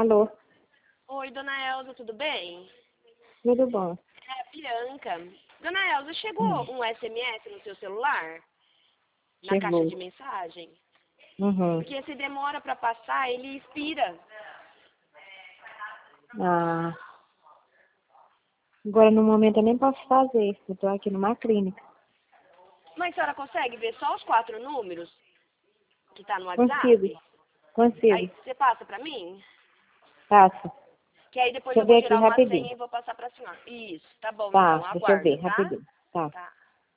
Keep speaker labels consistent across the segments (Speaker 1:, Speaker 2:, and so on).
Speaker 1: Alô?
Speaker 2: Oi, dona Elza, tudo bem?
Speaker 1: Tudo bom?
Speaker 2: É a Bianca. Dona Elza, chegou um SMS no seu celular? Na caixa
Speaker 1: Chegou.
Speaker 2: de mensagem?
Speaker 1: Uhum.
Speaker 2: Porque se demora para passar, ele expira.
Speaker 1: Ah, agora no momento eu nem posso fazer. Eu tô aqui numa clínica.
Speaker 2: Mas a senhora consegue ver só os 4 números que tá no
Speaker 1: Consigo.
Speaker 2: WhatsApp? Aí
Speaker 1: Consigo.
Speaker 2: você passa para mim?
Speaker 1: Passa.
Speaker 2: Que aí depois
Speaker 1: Deixa eu
Speaker 2: eu vou
Speaker 1: ver aqui
Speaker 2: tirar uma
Speaker 1: rapidinho.
Speaker 2: senha e vou passar para a senhora. Isso, tá bom
Speaker 1: Tá,
Speaker 2: então,
Speaker 1: deixa eu ver
Speaker 2: aguardo, tá?
Speaker 1: rapidinho. Tá.
Speaker 2: Tá.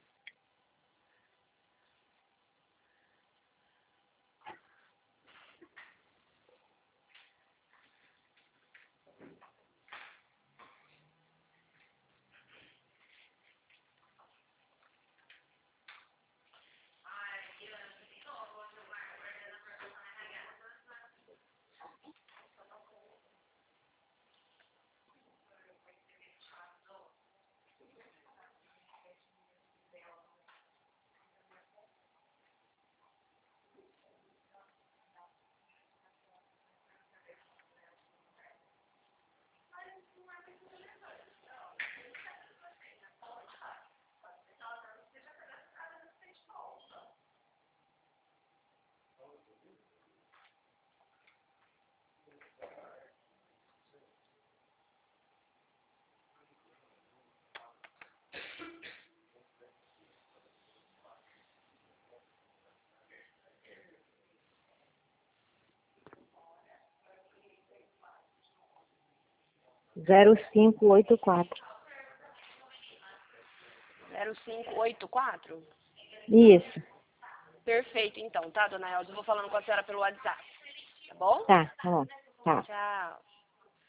Speaker 1: 0584.
Speaker 2: 0584?
Speaker 1: Isso.
Speaker 2: Perfeito então, tá, dona Elza? Eu vou falando com a senhora pelo WhatsApp, tá bom?
Speaker 1: Tá bom. Tá.
Speaker 2: Tchau.